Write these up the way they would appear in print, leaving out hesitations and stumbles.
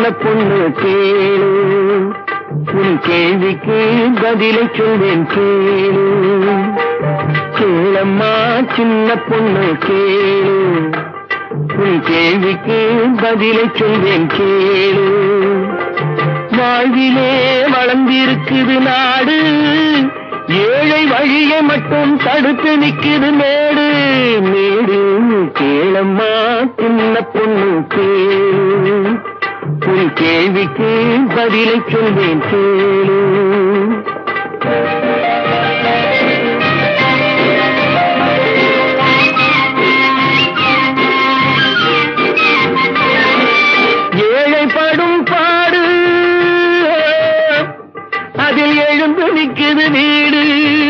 சின்ன பொண்ணு கேளு, உன் கேள்விக்கு பதிலை சொல்வேன் கேளு. கேளம்மா சின்ன பொண்ணு கேளு, உன் கேள்விக்கு பதிலை சொல்வேன் கேளு. வாழ்விலே வளர்ந்திருக்குது நாடு, ஏழை வழியை மட்டும் தடுத்து நிற்குது மேடு மேடு. கேளம்மா சின்ன பொண்ணு கேளு, உன் கேள்விக்கு பதிலை சொல்வேன் கேளு. ஏழைப்படும் பாடு அதில் எழுந்து நிற்குது வீடு,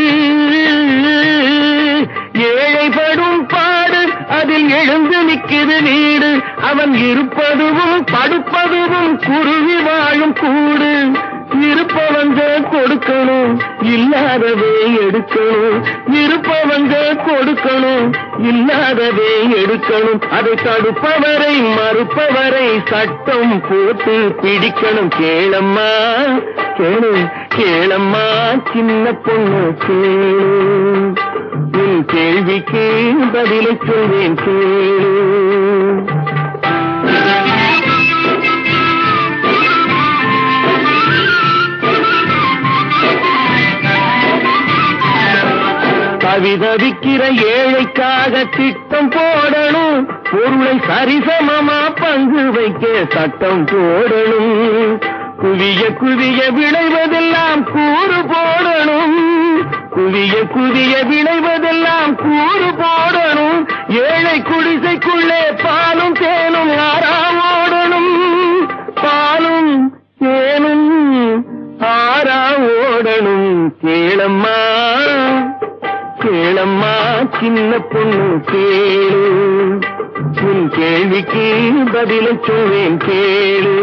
ஏழைப்படும் பாடு அதில் எழுந்து நிற்குது வீடு. அவன் இருப்பதுவும் படுப்பதுவும் குருவி வாழும் கூடு. இருப்பவங்க கொடுக்கணும், இல்லாதவே எடுக்கணும். இருப்பவங்க கொடுக்கணும், இல்லாதவே எடுக்கணும். அதை தடுப்பவரை மறுப்பவரை சட்டம் போட்டு பிடிக்கணும். கேளம்மா கேளு, கேளம்மா சின்ன பொண்ணு கேளு, உன் கேள்விக்கு பதிலை சொல்வேன் கேளு. தவிதவிக்கிற ஏழைக்காக திட்டம் போடணும், பொருளை சரிசமமா பங்கு வைக்க சட்டம் போடணும். குவிய குவிய விளைவதெல்லாம் கூறு போடணும், குவிய குவிய விளைவதெல்லாம் கூறு போடணும். ஏழை குடிசைக்குள்ளே பாலும் தேனும் ஆறா ஓடணும், பாலும் தேனும் ஆறா ஓடணும். கேளம்மா கேளம்மா சின்ன பொண்ணு கேளு, உன் கேள்விக்கு பதிலை சொல்வேன் கேளு.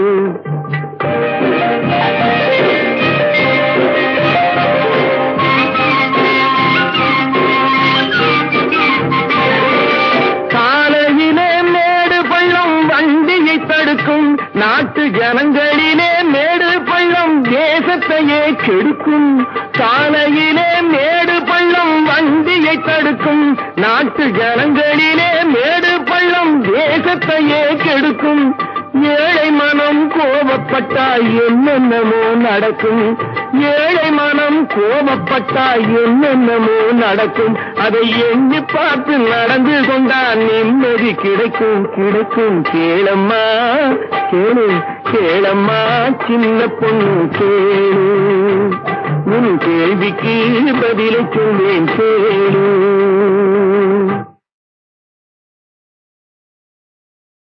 காலையிலே மேடு பள்ளம் வண்டியை தடுக்கும், நாட்டு ஜனங்களிலே மேடு பள்ளம் தேசத்தையே கெடுக்கும். காலையிலே மேடு பள்ளம் வண்டியை தடுக்கும், நாட்டு ஜனங்களிலே மேடு பள்ளம் தேசத்தையே கெடுக்கும். ஏழை மனம் கோபப்பட்டால் என்னென்னமோ நடக்கும், ஏழை மனம் கோபப்பட்டால் என்னென்னமோ நடக்கும். அதை எண்ணி பார்த்து நடந்து கொண்டால் நிம்மதி கிடைக்கும் கிடைக்கும். கேளம்மா கேளு, கேளம்மா சின்ன பொண்ணு கேளு, உன் கேள்விக்கு பதிலை சொல்வேன் கேளு.